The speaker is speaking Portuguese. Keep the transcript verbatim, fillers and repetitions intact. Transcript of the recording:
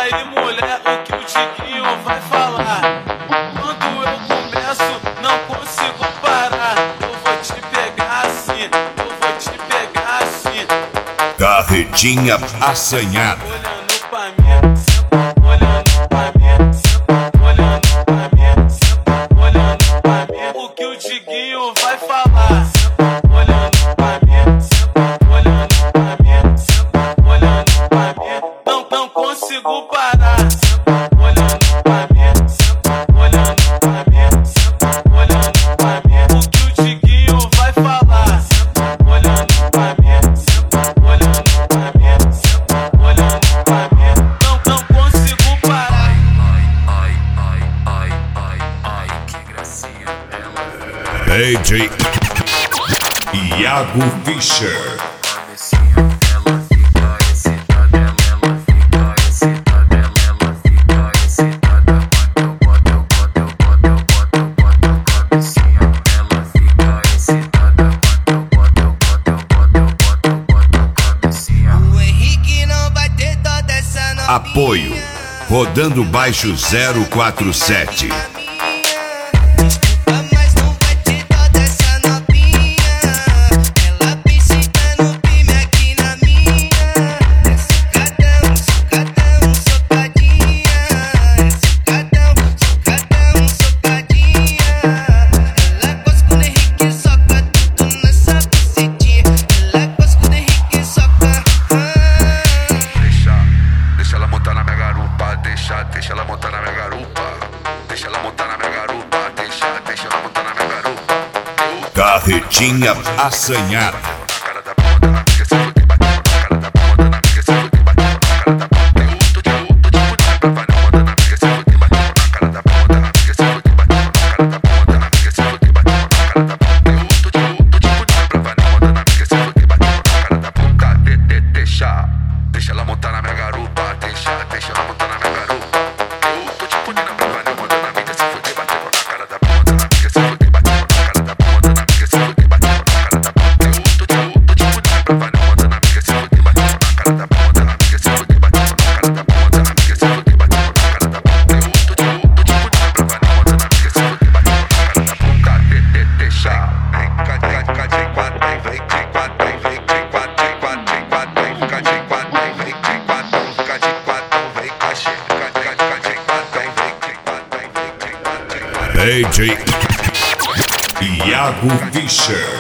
aí, mulher, o que o Tiquinho vai falar? Quando eu começo, não consigo parar. Eu vou te pegar assim, eu vou te pegar assim. Carretinha assanhada. Olhando pra mim, senta olhando pra mim, senta olhando pra mim, senta olhando pra mim. O que o Tiquinho vai falar? Senta olhando pra mim, senta olhando pra mim, senta olhando pra mim. Não, não consigo parar. Senta olhando pra mim, senta olhando pra mim, senta olhando pra mim. O que o Tiquinho vai falar? Senta olhando pra mim, senta olhando pra mim, senta olhando pra mim. Não, não consigo parar. Ai, ai, ai, ai, ai, que gracinha bela. D J Iago Fischer. Cabecinha, ela fica excitada, ela fica excitada, ela fica excitada. Quando eu boto, eu boto, eu boto, eu boto, eu boto a cabecinha, ela fica excitada. Quando eu boto, eu boto, eu boto, eu boto, eu boto a cabecinha. O Henrique não vai ter toda essa novinha. Apoio Rodando Baixo zero quatro sete. Desculpa, mas não vai ter toda essa novinha. Ela piscina no pime aqui na minha. É socadão, socadão, socadinha. É socadão, socadão, socadinha. Ela gosta quando o Henrique soca tudo nessa bucetinha. Ela gosta quando o Henrique soca. Deixa, deixa ela montar na minha garupa, deixa, deixa ela montar na minha garupa. Deixa ela montar na minha garupa, deixa, deixa ela montar na minha garupa. Eu Carretinha assanhada. na cara da bunda, na amiga se fuder, batendo na cara da bunda, na amiga se fuder, batendo na cara da bunda. Eu tô de tô de mulher pra vai na onda, na amiga se fuder, batendo na cara da bunda, na amiga se fuder, batendo na cara da bunda, na amiga se fuder, batendo na cara da bunda. Eu tô de tô de mulher pra vai na onda, na amiga se fuder, batendo na cara da bunda. De, de, deixa, deixa ela montar na minha garupa, deixa, deixa ela montar na minha garupa. Eu tô de punina pra vai na onda, na amiga se fuder, batendo na cara da bunda, na amiga se fuder, batendo na cara da bunda, na amiga se fuder, batendo na cara da bunda. Eu tô de tô de punina pra vai na onda, na amiga se fuder, batendo na cara da bunda, na amiga se fuder, batendo na cara da bunda, na amiga se fuder, batendo na cara da bunda. Eu tô de tô de punina pra vai na onda, na amiga se fuder, batendo na cara da bunda. De, de, deixa, vem, cá, cá, cá, de quatro, vem, vem, de quatro, vem, vem, de quatro, de quatro, de quatro, vem, fica de quatro, vem, vem, de quatro, fica de quatro, vem, cá, chega, cá, cá, cá, de quatro, vem, vem, de quatro, vem, vem, de quatro, de quatro. D J Iago Fischer.